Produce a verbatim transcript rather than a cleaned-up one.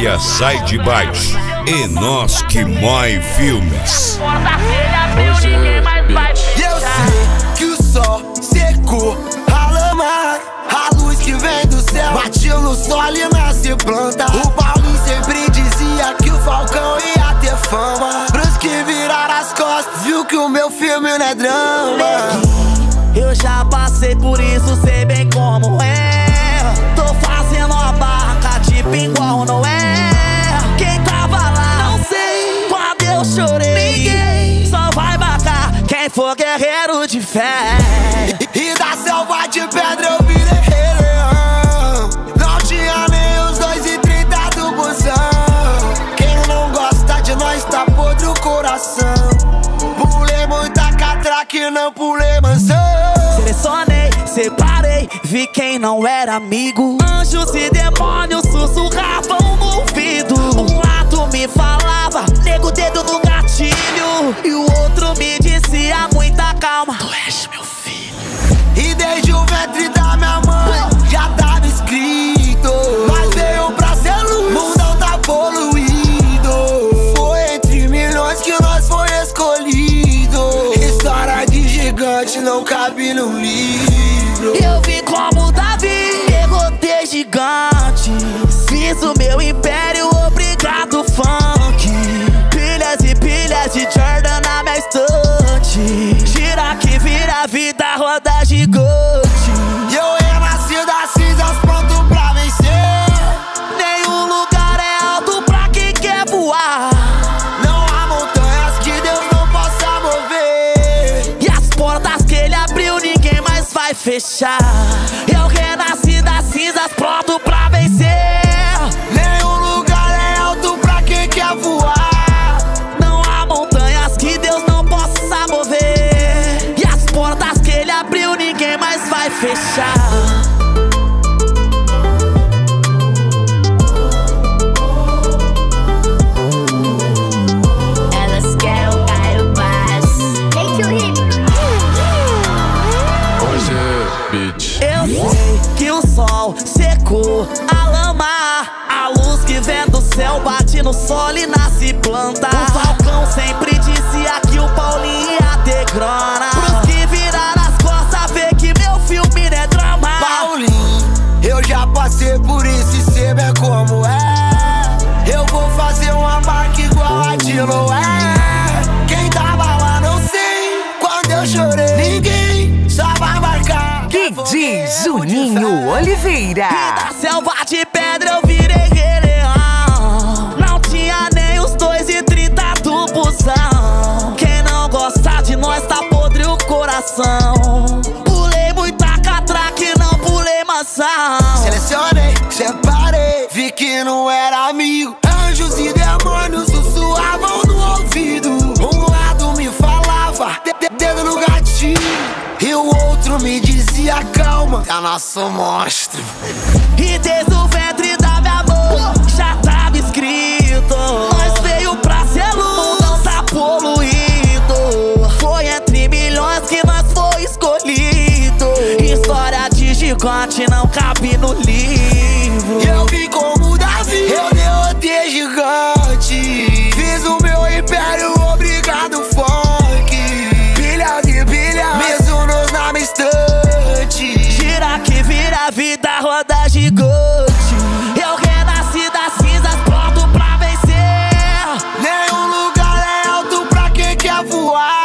área sai de baixo. E nós que mói filmes. E eu sei que o sol secou a lama, a luz que vem do céu bateu no solo e nasce planta. O Paulinho sempre dizia que o Falcão ia ter fama. Pros que viraram as costas, viu que o meu filme não é drama. Eu já passei por isso, sei bem como é. Tô fazendo a barraca tipo igual não é. Quem tava lá, não sei. Quando eu chorei, ninguém só vai marcar quem for guerreiro de fé. E, e da selva de pedra eu virei rei leão. Não tinha nem os dois e trinta do busão. Quem não gosta de nós tá podre o coração. Pulei muita catraca e não pulei mansão. Selecionei, separei, vi quem não era amigo. Anjos e demônios sussurravam no ouvido. Um lado me falava, nego o dedo no gatilho, e o outro me dizia muita calma, tu és meu filho. E desde o ventre da minha mãe já tava escrito, nós veio pra ser luz, o mundão tá poluído. Foi entre milhões que nós foi escolhido. História de gigante não cabe no livro. Eu vi como Davi derrotei gigantes, fiz o meu império, obrigado funk. Pilhas e pilhas de Jordan na minha estante, gira que vira a vida, roda gigante. E eu renasci das cinzas pronto pra vencer. Nenhum lugar é alto pra quem quer voar. Não há montanhas que Deus não possa mover. E as portas que ele abriu ninguém mais vai fechar. Eu renasci das cinzas pronto pra vencer. Nenhum lugar é alto pra quem quer voar. Não há montanhas que Deus não possa mover. E as portas que ele abriu ninguém mais vai fechar. Elas querem o Caio Paz. Make you hip. Eu sei que o sol secou a lama, a luz que vem do céu bate no solo e nasce planta. O Falcão sempre dizia que o Paulinho ia ter grana. Pros que viraram as costas, vê que meu filme não é drama. Paulinho, eu já passei por isso e sei bem como é. Eu vou fazer uma marca igual a de Noé. Quem tava lá não sei, quando eu chorei ninguém só vai marcar. D J Juninho Oliveira. E da selva de pedra eu virei rei leão. Não tinha nem os dois e trinta do busão. Quem não gosta de nós tá podre o coração. Pulei muita catraca e não pulei maçã. Selecionei, separei, vi que não era amigo. Anjos e demônios sussurravam no ouvido. Um lado me falava, de- de- dedo no gatilho, e o outro me dizia calma, é nosso monstro. E desde o ventre da minha mãe já tava escrito, nós veio pra ser luz, o mundão tá poluído. Foi entre milhões que nós foi escolhido. História de gigante não cabe no livro. E eu vi como Davi, eu derrotei gigante, fiz o meu império, obrigado funk. Pilhas e pilhas, mesmo nos na minha estante, Gira que vira a vida, roda gigante. Eu renasci das cinzas pronto pra vencer. nenhum lugar é alto pra quem quer voar.